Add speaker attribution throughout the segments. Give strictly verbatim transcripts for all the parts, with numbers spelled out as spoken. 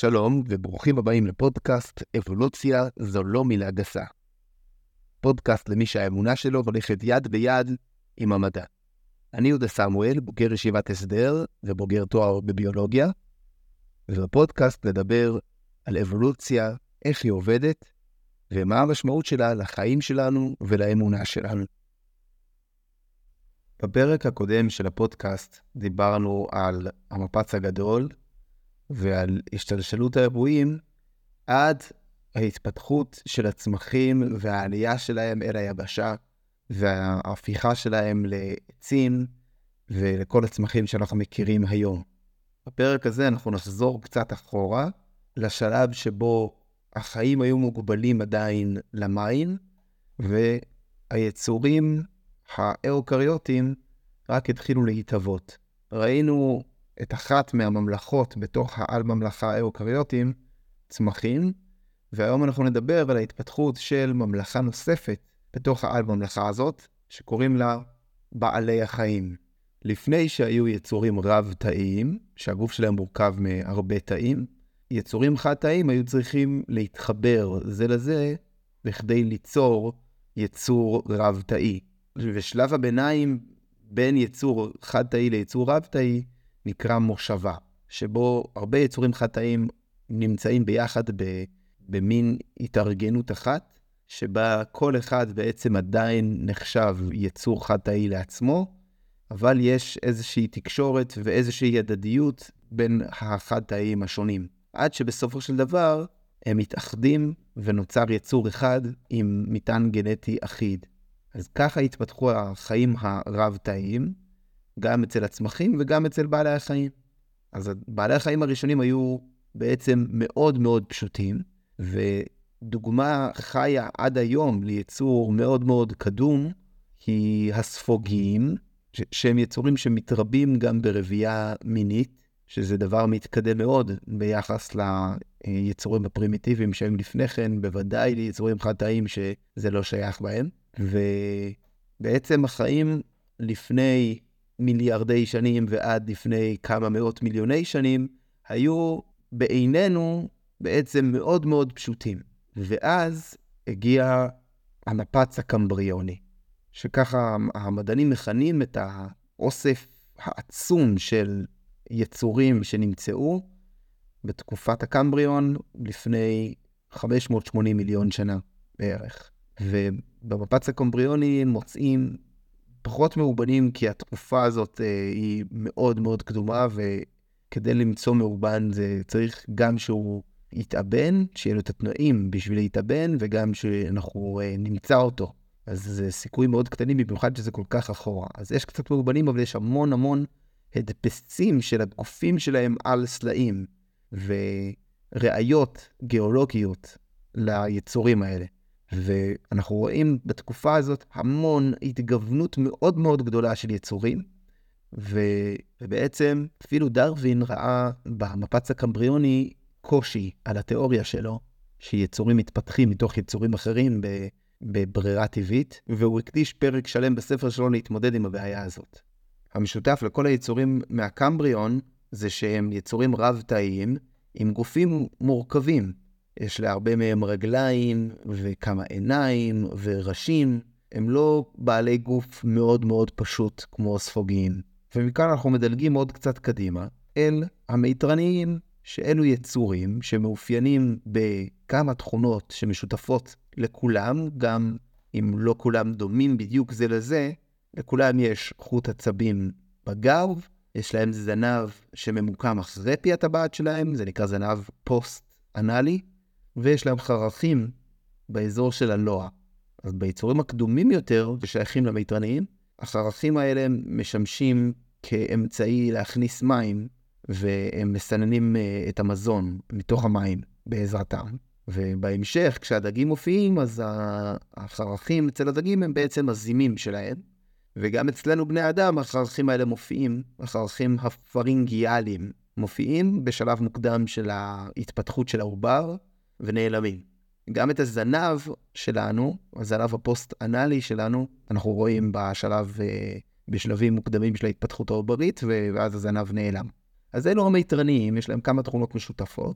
Speaker 1: שלום וברוכים הבאים לפודקאסט אבולוציה זו לא מילה גסה. פודקאסט למי שהאמונה שלו הולכת יד ביד עם המדע. אני יהודה סמואל, בוגר ישיבת הסדר ובוגר תואר בביולוגיה, ובפודקאסט נדבר על אבולוציה, איך היא עובדת, ומה המשמעות שלה לחיים שלנו ולאמונה שלנו. בפרק הקודם של הפודקאסט דיברנו על המפץ הגדול, ועל השתלשלות האירועים עד ההתפתחות של הצמחים והעלייה שלהם אל היבשה וההפיכה שלהם לעצים ולכל הצמחים שאנחנו מכירים היום. בפרק הזה אנחנו נחזור קצת אחורה לשלב שבו החיים היו מוגבלים עדיין למים והיצורים האוקריוטיים רק התחילו להתהוות. ראינו את אחת מהממלכות בתוך העל ממלכה האוקריוטים, צמחים, והיום אנחנו נדבר על ההתפתחות של ממלכה נוספת בתוך העל ממלכה הזאת, שקוראים לה בעלי החיים. לפני שהיו יצורים רב-תאיים, שהגוף שלהם מורכב מהרבה תאים, יצורים חד-תאיים היו צריכים להתחבר זה לזה, בכדי ליצור יצור רב-תאי. ושלב הביניים בין יצור חד-תאי ליצור רב-תאי, נקרא מושבה, שבו הרבה יצורים חד-תאיים נמצאים ביחד ב, במין התארגנות אחת, שבה כל אחד בעצם עדיין נחשב יצור חד-תאי לעצמו, אבל יש איזושהי תקשורת ואיזושהי הדדיות בין החד-תאיים השונים. עד שבסופו של דבר הם מתאחדים ונוצר יצור אחד עם מטען גנטי אחיד. אז ככה התפתחו החיים הרב-תאיים, גם אצל הצמחים וגם אצל בעלי החיים. אז בעלי החיים הראשונים היו בעצם מאוד מאוד פשוטים, ודוגמה חיה עד היום ליצור מאוד מאוד קדום, היא הספוגיים, שהם יצורים שמתרבים גם ברבייה מינית, שזה דבר מתקדם מאוד ביחס ליצורים הפרימיטיביים שהם לפני כן, בוודאי ליצורים חד-תאיים שזה לא שייך בהם. ובעצם החיים לפני מיליארדי שנים ועד לפני כמה מאות מיליוני שנים, היו בעינינו בעצם מאוד מאוד פשוטים. ואז הגיע המפץ הקמבריוני, שככה המדענים מכנים את האוסף העצום של יצורים שנמצאו בתקופת הקמבריון לפני חמש מאות ושמונים מיליון שנה בערך. ובמפץ הקמבריוני מוצאים פחות מאובנים, כי התקופה הזאת אה, היא מאוד מאוד קדומה, וכדי למצוא מאובן זה צריך גם שהוא יתאבן, שיהיה לו את התנאים בשביל להתאבן, וגם שאנחנו אה, נמצא אותו. אז זה סיכוי מאוד קטנים, במיוחד שזה כל כך אחורה. אז יש קצת מאובנים, אבל יש המון המון הדפסים של הגופים שלהם על סלעים, וראיות גיאולוגיות ליצורים האלה. ואנחנו רואים בתקופה הזאת המון התגוונות מאוד מאוד גדולה של יצורים, ובעצם אפילו דרווין ראה במפץ הקמבריוני קושי על התיאוריה שלו, שיצורים מתפתחים מתוך יצורים אחרים בברירה טבעית, והוא הקדיש פרק שלם בספר שלו להתמודד עם הבעיה הזאת. המשותף לכל היצורים מהקמבריון זה שהם יצורים רב-תאיים עם גופים מורכבים. יש להרבה מהם רגליים וכמה עיניים וראשים. הם לא בעלי גוף מאוד מאוד פשוט כמו ספוגיים. ומכאן אנחנו מדלגים עוד קצת קדימה אל המיתרניים, שאלו יצורים שמאופיינים בכמה תכונות שמשותפות לכולם, גם אם לא כולם דומים בדיוק זה לזה. לכולם יש חוט עצבים בגב, יש להם זנב שממוקם אחרי פי הטבעת שלהם, זה נקרא זנב פוסט-אנלי, ויש להם חרכים באזור של הלוע. אז ביצורים הקדומים יותר ושייכים למיתרניים, החרכים האלה משמשים כאמצעי להכניס מים, והם מסננים את המזון מתוך המים בעזרתם. ובהמשך, כשהדגים מופיעים, אז החרכים אצל הדגים הם בעצם הזימים שלהם, וגם אצלנו בני אדם החרכים האלה מופיעים, החרכים הפרינגיאליים מופיעים בשלב מוקדם של ההתפתחות של העובר, ונעלמים. גם את הזנב שלנו, הזנב הפוסט-אנלי שלנו, אנחנו רואים בשלב, בשלבים מוקדמים של ההתפתחות העוברית, ואז הזנב נעלם. אז אלו המיתרניים, יש להם כמה תכונות משותפות,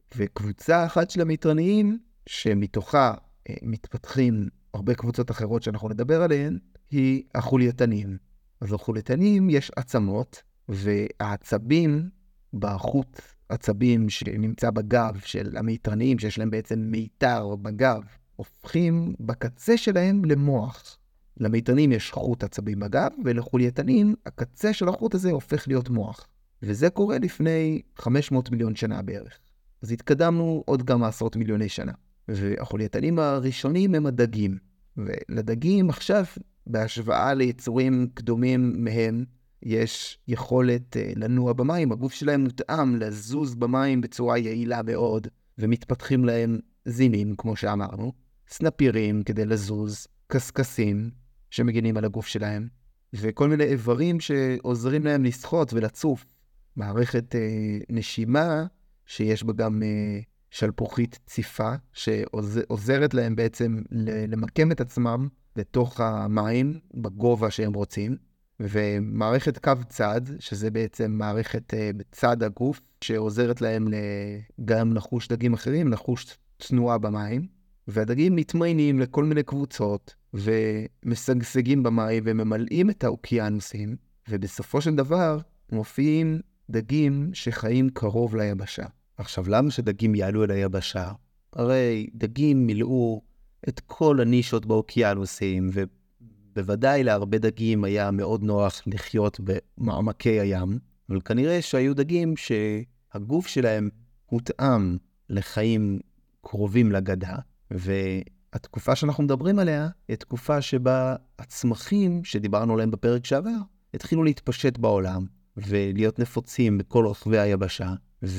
Speaker 1: וקבוצה אחת של המיתרניים, שמתוכה אה, מתפתחים הרבה קבוצות אחרות שאנחנו נדבר עליהן, היא החולייתנים. אז החולייתנים יש עצמות, והעצבים בחוט עצבים שנמצא בגב של המיתרניים, שיש להם בעצם מיתר בגב, הופכים בקצה שלהם למוח. למיתרניים יש חוט עצבים בגב, ולחולייתנים הקצה של החוט הזה הופך להיות מוח. וזה קורה לפני חמש מאות מיליון שנה בערך. אז התקדמנו עוד כמה עשרות מיליוני שנה. והחולייתנים הראשונים הם הדגים. ולדגים עכשיו, בהשוואה ליצורים קדומים מהם, יש יכולת לנוע במים. הגוף שלהם מותאם לזוז במים בצורה יעילה מאוד, ומתפתחים להם זימים, כמו שאמרנו, סנפירים כדי לזוז, קסקסים שמגינים על הגוף שלהם, וכל מיני איברים שעוזרים להם לשחות ולצוף. מערכת אה, נשימה שיש בה גם אה, שלפוחית ציפה, שעוזרת להם בעצם למקם את עצמם בתוך המים בגובה שהם רוצים, ומערכת קו צד, שזה בעצם מערכת אה, בצד הגוף, שעוזרת להם גם לחוש דגים אחרים, לחוש תנועה במים, והדגים מתמיינים לכל מיני קבוצות, ומשגשגים במים וממלאים את האוקיינוסים, ובסופו של דבר מופיעים דגים שחיים קרוב ליבשה. עכשיו, למה שדגים יעלו אל היבשה? הרי דגים מילאו את כל הנישות באוקיינוסים, ובוודאי להרבה דגים היה מאוד נוח לחיות במעמקי הים, אבל כנראה שהיו דגים שהגוף שלהם הותאם לחיים קרובים לגדה, והתקופה שאנחנו מדברים עליה היא תקופה שבה הצמחים שדיברנו עליהם בפרק שעבר התחילו להתפשט בעולם ולהיות נפוצים בכל רחבי היבשה,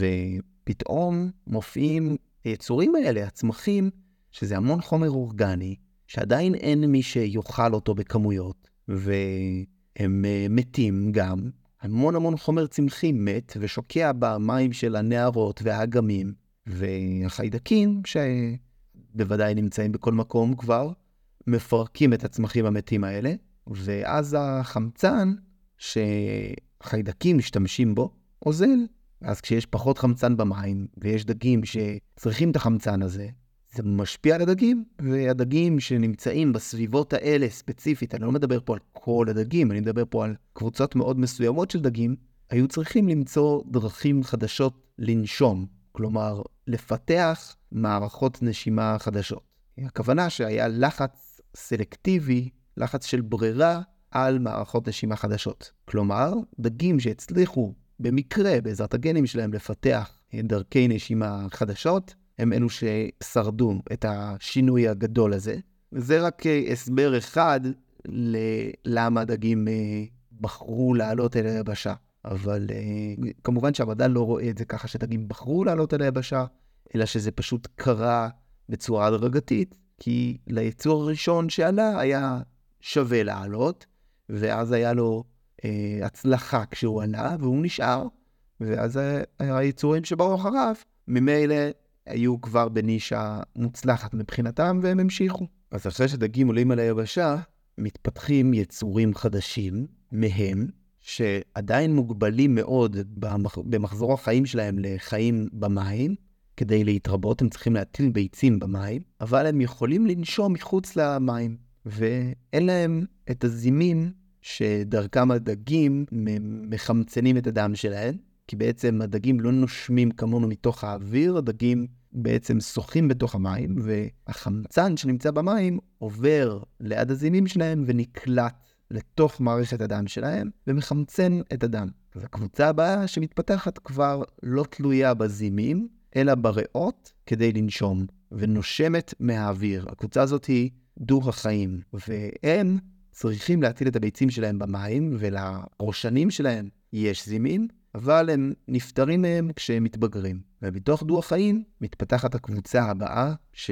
Speaker 1: ופתאום מופיעים היצורים האלה, הצמחים, שזה המון חומר אורגני, שעדיין אין מי שיוכל אותו בכמויות, והם מתים גם. המון המון חומר צמחי מת ושוקע במים של הנערות והאגמים, והחיידקים שבוודאי נמצאים בכל מקום כבר, מפרקים את הצמחים המתים האלה, ואז החמצן שחיידקים משתמשים בו עוזל. אז כשיש פחות חמצן במים, ויש דגים שצריכים את החמצן הזה, זה משפיע על הדגים, והדגים שנמצאים בסביבות האלה ספציפית, אני לא מדבר פה על כל הדגים, אני מדבר פה על קבוצות מאוד מסוימות של דגים, היו צריכים למצוא דרכים חדשות לנשום, כלומר, לפתח מערכות נשימה חדשות. הכוונה שהיה לחץ סלקטיבי, לחץ של ברירה על מערכות נשימה חדשות. כלומר, דגים שהצליחו במקרה, בעזרת הגנים שלהם, לפתח דרכי נשימה חדשות, הם אלו ששרדו את השינוי הגדול הזה. זה רק הסבר אחד ללמה דגים בחרו לעלות אל היבשה. אבל כמובן שהמדע לא רואה את זה ככה שדגים בחרו לעלות אל היבשה, אלא שזה פשוט קרה בצורה הדרגתית, כי ליצור הראשון שעלה היה שווה לעלות, ואז היה לו אה, הצלחה כשהוא עלה, והוא נשאר, ואז היצורים שבאו אחריו, ממילא היו כבר בנישה מוצלחת מבחינתם, והם המשיכו. אז אחרי שדגים עולים על היבשה, מתפתחים יצורים חדשים מהם, שעדיין מוגבלים מאוד במח... במחזור החיים שלהם לחיים במים, כדי להתרבות הם צריכים להטיל ביצים במים, אבל הם יכולים לנשום מחוץ למים, ואין להם את הזימים שדרכם הדגים מחמצנים את הדם שלהם, כי בעצם הדגים לא נושמים כמונו מתוך האוויר, הדגים בעצם שוחים בתוך המים, והחמצן שנמצא במים עובר ליד הזימים שלהם ונקלט לתוך מערכת הדם שלהם, ומחמצן את הדם. אז הקבוצה הבאה שמתפתחת כבר לא תלויה בזימים, אלא בריאות כדי לנשום, ונושמת מהאוויר. הקבוצה הזאת היא דור החיים, והם צריכים להטיל את הביצים שלהם במים, ולראשנים שלהם יש זימים, אבל הם נפטרים מהם כשהם מתבגרים. ובתוך דור החיים מתפתחת הקבוצה הבאה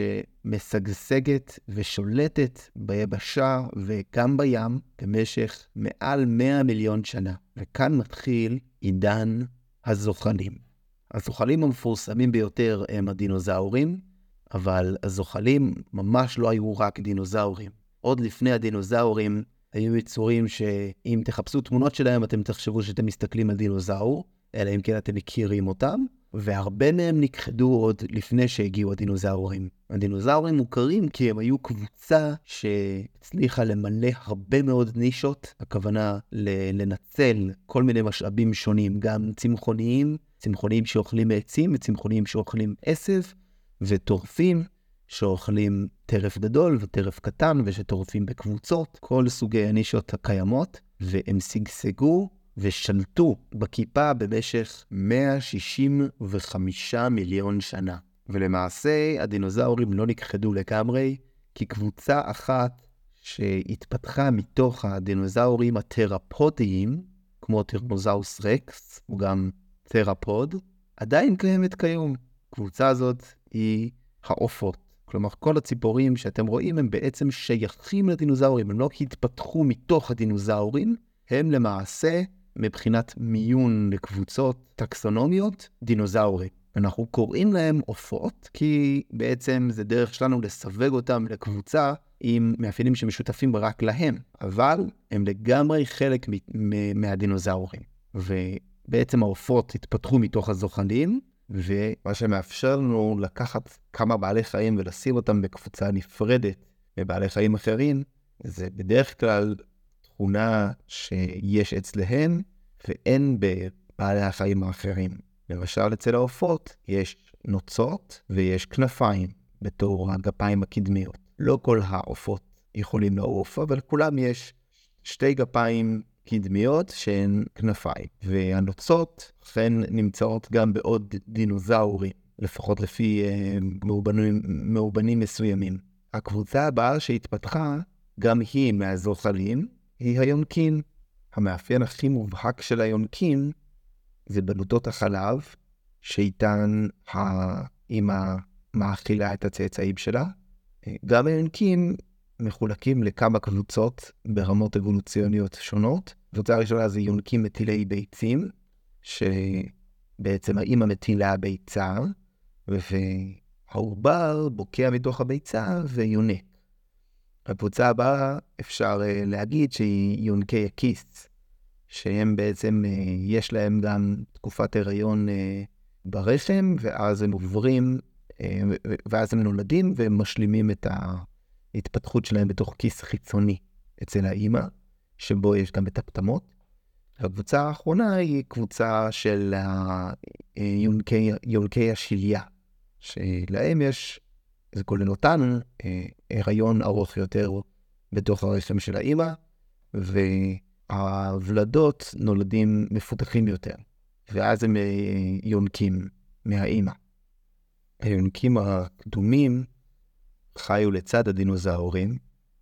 Speaker 1: שמשגשגת ושולטת ביבשה וגם בים במשך מעל מאה מיליון שנה. וכאן מתחיל עידן הזוחלים. הזוחלים המפורסמים ביותר הם הדינוזאורים, אבל הזוחלים ממש לא היו רק דינוזאורים. עוד לפני הדינוזאורים היו יצורים שאם תחפשו תמונות שלהם אתם תחשבו שאתם מסתכלים על דינוזאור, אלא אם כן אתם מכירים אותם, והרבה מהם נכחדו עוד לפני שהגיעו הדינוזאורים. הדינוזאורים מוכרים כי הם היו קבוצה שהצליחה למלא הרבה מאוד נישות, הכוונה לנצל כל מיני משאבים שונים, גם צמחוניים, צמחוניים שאוכלים מעצים, וצמחוניים שאוכלים עשב, וטורפים שאוכלים טרף גדול וטרף קטן, ושטורפים בקבוצות, כל סוגי הנישות הקיימות, והם שגשגו ושלטו בכיפה במשך מאה שישים וחמישה מיליון שנה. ולמעשה הדינוזאורים לא נכחדו לגמרי, כי קבוצה אחת שהתפתחה מתוך הדינוזאורים התרפודיים, כמו טירנוזאוס רקס, הוא גם תרפוד, עדיין קיימת כיום. קבוצה הזאת היא העופות. כלומר, כל הציפורים שאתם רואים הם בעצם שייכים לדינוזאורים, הם לא התפתחו מתוך הדינוזאורים, הם למעשה, מבחינת מיון לקבוצות טקסונומיות, דינוזאורים. אנחנו קוראים להם עופות, כי בעצם זה דרך שלנו לסווג אותם לקבוצה עם מאפיינים שמשותפים רק להם, אבל הם לגמרי חלק מהדינוזאורים. ובעצם העופות התפתחו מתוך הזוחלים, ומה שמאפשר לנו לקחת כמה בעלי חיים ולשים אותם בקבוצה נפרדת מבעלי חיים אחרים, זה בדרך כלל תכונה שיש אצלהם ואין בבעלי החיים האחרים. למשל אצל העופות יש נוצות ויש כנפיים בתור הגפיים הקדמיות. לא כל העופות יכולים לעוף, אבל כולם יש שתי גפיים קדמיות שהן כנפיים. והנוצות אכן נמצאות גם בעוד דינוזאורים, לפחות לפי אה, מאובנים, מאובנים מסוימים. הקבוצה הבאה שהתפתחה, גם היא מהזוחלים, היא היונקים. המאפיין הכי מובהק של היונקים זה בלוטות החלב, שאיתן האמא מאכילה את הצאצאים שלה. גם היונקים מחולקים לכמה קבוצות ברמות אבולוציוניות שונות. הקבוצה הראשונה זה יונקים מטילי ביצים, שבעצם האמא מטילה ביצה, והעובר בוקע מתוך הביצה ויונק. הקבוצה הבאה אפשר להגיד שהיא יונקי הכיס, שהם בעצם, יש להם גם תקופת הריון ברחם, ואז הם עוברים, ואז הם נולדים והם משלימים את ההתפתחות שלהם בתוך כיס חיצוני אצל האמא, שבו יש גם את הפטמות. הקבוצה האחרונה היא קבוצה של יונקי, יונקי השליה, שלהם יש, זה כולל אותנו, הריון ארוך יותר בתוך הרחם של האמא, והוולדות נולדים מפותחים יותר, ואז הם יונקים מהאמא. היונקים הקדומים חיו לצד הדינוזאורים,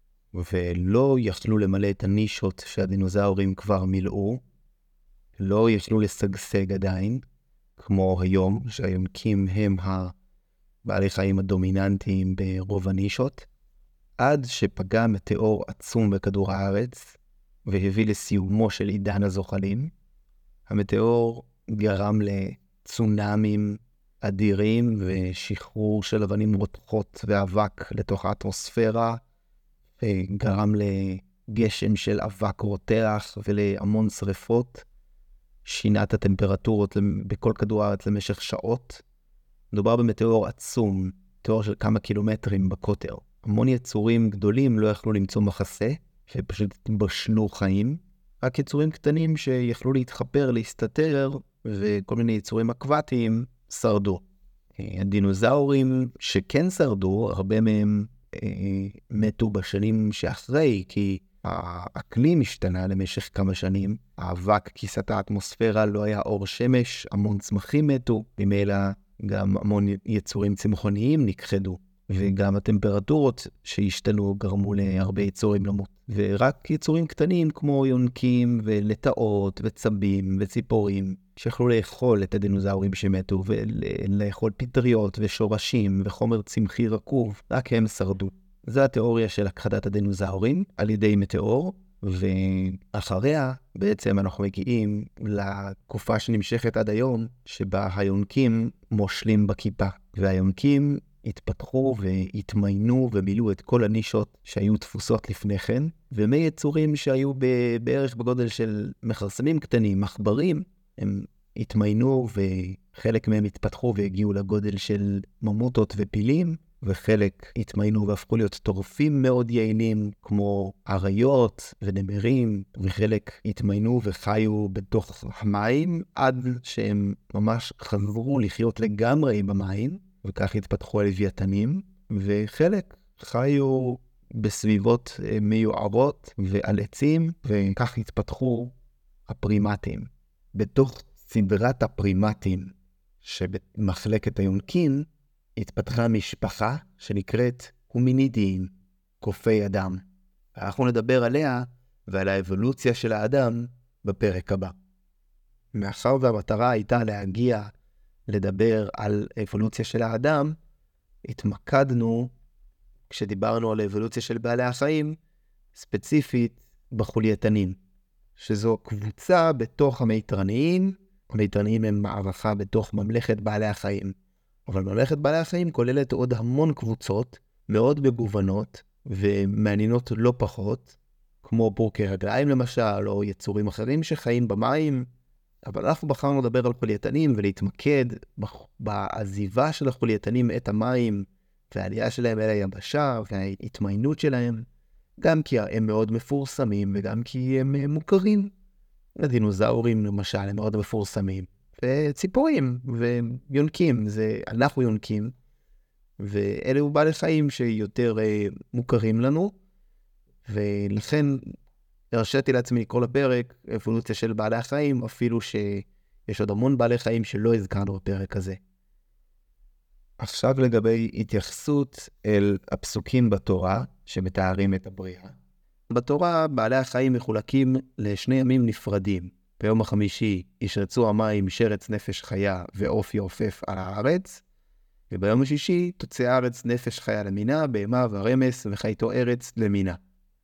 Speaker 1: ולא יכלו למלא את הנישות שהדינוזאורים כבר מילאו, לא יכלו לשגשג עדיין, כמו היום, שהיונקים הם הבעלי חיים הדומיננטיים ברוב הנישות, עד שפגע מטאור עצום בכדור הארץ, והביא לסיומו של עידן הזוחלים. המטאור גרם לצונאמים אדירים, ושחרור של אבנים רותחות ואבק לתוך האטמוספירה, וגרם לגשם של אבק רותח ולהמון שריפות, שינה את הטמפרטורות בכל כדור הארץ למשך שעות. מדובר במטאור עצום, מטאור של כמה קילומטרים בקוטר. המון יצורים גדולים לא יכלו למצוא מחסה, ופשוט התבשלו חיים. רק יצורים קטנים שיכלו להתחפר, להסתתר, וכל מיני יצורים אקוואטיים שרדו. הדינוזאורים שכן שרדו, הרבה מהם אה, מתו בשנים שאחרי, כי האקלים השתנה למשך כמה שנים. האבק כיסת האטמוספירה, לא היה אור שמש, המון צמחים מתו, ממילא גם המון יצורים צמחוניים נכחדו. וגם הטמפרטורות שהשתנו גרמו להרבה יצורים למות. ורק יצורים קטנים כמו יונקים ולטאות וצבים וציפורים שיכלו לאכול את הדינוזאורים שמתו, ולאכול פטריות ושורשים וחומר צמחי רקוב, רק הם שרדו. זו התיאוריה של הכחדת הדינוזאורים על ידי מטאור, ואחריה בעצם אנחנו מגיעים לתקופה שנמשכת עד היום, שבה היונקים מושלים בכיפה, והיונקים התפתחו והתמיינו ומילאו את כל הנישות שהיו תפוסות לפני כן, ומי יצורים שהיו בערך בגודל של מכרסמים קטנים, מחברים, הם התמיינו וחלק מהם התפתחו והגיעו לגודל של ממוטות ופילים, וחלק התמיינו והפכו להיות טורפים מאוד יעילים כמו אריות ונמרים, וחלק התמיינו וחיו בתוך המים עד שהם ממש חזרו לחיות לגמרי במים, וכך התפתחו הלוויתנים, וחלק חיו בסביבות מיוערות ועל עצים, וכך התפתחו הפרימטים. בתוך סדרת הפרימטים שבמחלקת היונקים, התפתחה משפחה שנקראת הומינידיים, קופי אדם. אנחנו נדבר עליה ועל האבולוציה של האדם בפרק הבא. מאחר והמטרה הייתה להגיע לדבר על האבולוציה של האדם, התמקדנו, כשדיברנו על האבולוציה של בעלי החיים, ספציפית בחולייתנים, שזו קבוצה בתוך המיתרניים. המיתרניים הם מערכה בתוך ממלכת בעלי החיים. אבל ממלכת בעלי החיים כוללת עוד המון קבוצות מאוד מגוונות ומעניינות לא פחות, כמו בורקי רגליים למשל, או יצורים אחרים שחיים במים. אבל אנחנו בחרנו לדבר על חולייתנים ולהתמקד בעזיבה של החולייתנים את המים והעלייה שלהם אל היבשה וההתמיינות שלהם, גם כי הם מאוד מפורסמים וגם כי הם מוכרים. הדינוזאורים למשל הם מאוד מפורסמים. וציפורים ויונקים, זה אנחנו יונקים, ואלו בעלי חיים שיותר אה, מוכרים לנו, ולכן הרשיתי לעצמי לקרוא לפרק אבולוציה של בעלי החיים, אפילו שיש עוד המון בעלי חיים שלא הזכרנו בפרק הזה. עכשיו לגבי התייחסות אל הפסוקים בתורה שמתארים את הבריאה. בתורה בעלי החיים מחולקים לשני ימים נפרדים. ביום החמישי ישרצו המים שרץ נפש חיה ועוף יעופף על הארץ, וביום השישי תוצא הארץ נפש חיה למינה, בהמה ורמס וחייתו ארץ למינה.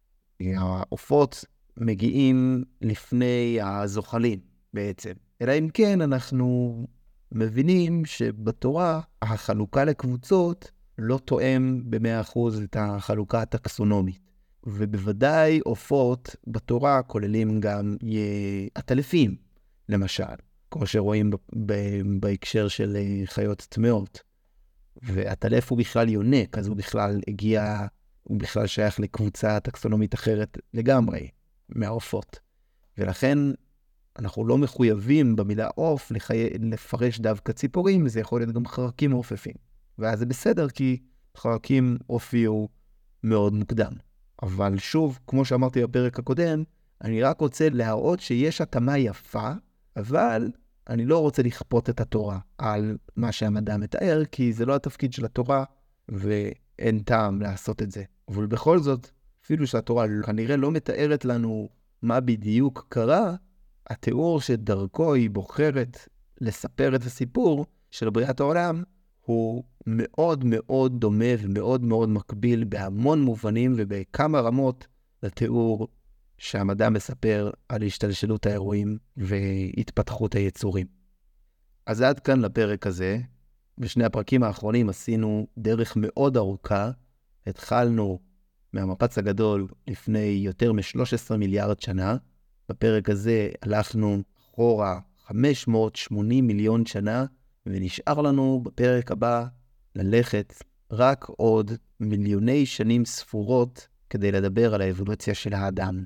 Speaker 1: העופות מגיעים לפני הזוחלים בעצם. אלא אם כן אנחנו מבינים שבתורה החלוקה לקבוצות לא תואם ב-מאה אחוז את החלוקה הטקסונומית. ובוודאי עופות בתורה כוללים גם עטלפים, למשל, כמו שרואים ב- ב- בהקשר של חיות טמאות. ועטלף הוא בכלל יונק, אז הוא בכלל הגיע, הוא בכלל שייך לקבוצה טקסונומית אחרת לגמרי מהעופות. ולכן אנחנו לא מחויבים במילה עוף לחי... לפרש דווקא ציפורים, זה יכול להיות גם חרקים מעופפים. ואז זה בסדר, כי חרקים הופיעו מאוד מוקדם. אבל שוב, כמו שאמרתי בפרק הקודם, אני רק רוצה להראות שיש התאמה יפה, אבל אני לא רוצה לכפות את התורה על מה שהמדע מתאר, כי זה לא התפקיד של התורה, ואין טעם לעשות את זה. אבל בכל זאת, אפילו שהתורה כנראה לא מתארת לנו מה בדיוק קרה, התיאור שדרכו היא בוחרת לספר את הסיפור של בריאת העולם, הוא מאוד מאוד דומה ומאוד מאוד מקביל בהמון מובנים ובכמה רמות לתיאור שהמדע מספר על השתלשלות האירועים והתפתחות היצורים. אז עד כאן לפרק הזה. בשני הפרקים האחרונים עשינו דרך מאוד ארוכה. התחלנו מהמפץ הגדול לפני יותר מ-שלוש עשרה מיליארד שנה. בפרק הזה הלכנו אחורה חמש מאות ושמונים מיליון שנה, ונשאר לנו בפרק הבא ללכת רק עוד מיליוני שנים ספורות כדי לדבר על האבולוציה של האדם.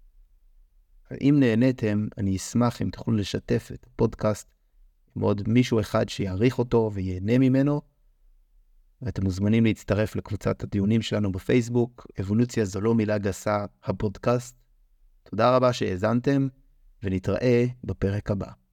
Speaker 1: אם נהניתם, אני אשמח אם תוכלו לשתף את הפודקאסט עם עוד מישהו אחד שיעריך אותו ויהנה ממנו, ואתם מוזמנים להצטרף לקבוצת הדיונים שלנו בפייסבוק, אבולוציה זו לא מילה גסה, הפודקאסט. תודה רבה שהאזנתם, ונתראה בפרק הבא.